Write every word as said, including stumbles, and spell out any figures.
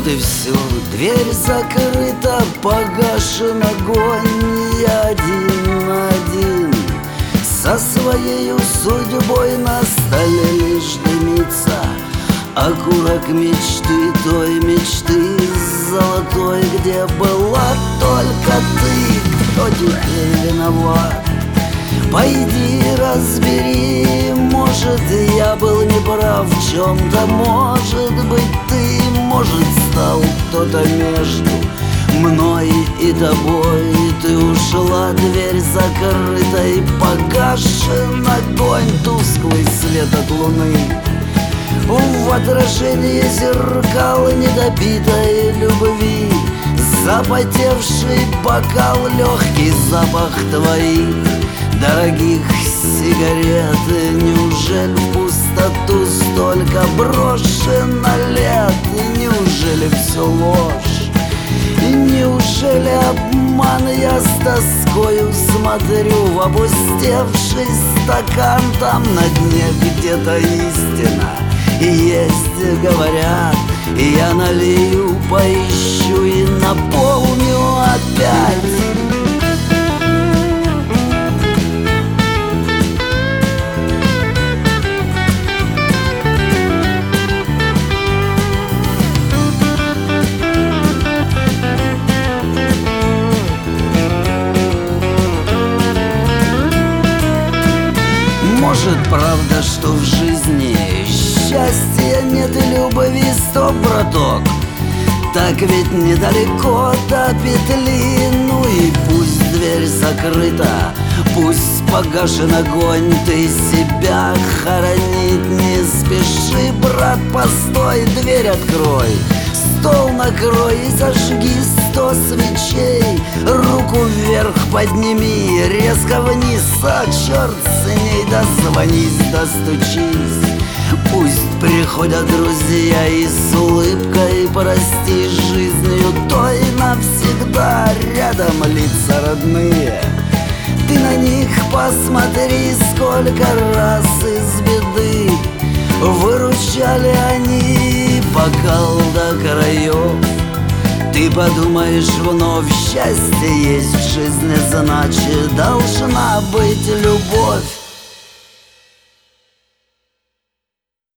Вот и все, дверь закрыта, погашен огонь. Я один на один со своей судьбой, на столе лишь дымится окурок мечты, той мечты золотой, где была только ты. Кто теперь виноват? Пойди разбери, может, я был неправ в чем-то, может быть, ты, может, стал кто-то между мной и тобой. Ты ушла, дверь закрыта, и погашен огонь, тусклый свет от луны. В отражении зеркал недопитой любви, запотевший бокал, легкий запах твоих дорогих сигарет. Неужели в пустоту столько брошено лет? Неужели все ложь? Неужели обман? Я с тоскою смотрю в опустевший стакан. Там на дне где-то истина есть, говорят, и я налью, поищу и наполню опять. Может, правда, что в жизни счастья нет и любви, стоп, браток, так ведь недалеко до петли. Ну и пусть дверь закрыта, пусть погашен огонь, ты себя хоронить не спеши, брат, постой, дверь открой, стол накрой и зажги сто свечей. Руку вверх подними, резко вниз, а черт с ней, дозвонись, достучись. Пусть приходят друзья и с улыбкой прости жизнью той навсегда. Рядом лица родные, ты на них посмотри, сколько раз из беды выручали они бокал до краев. Ты подумаешь вновь, счастье есть в жизни, значит, должна быть любовь.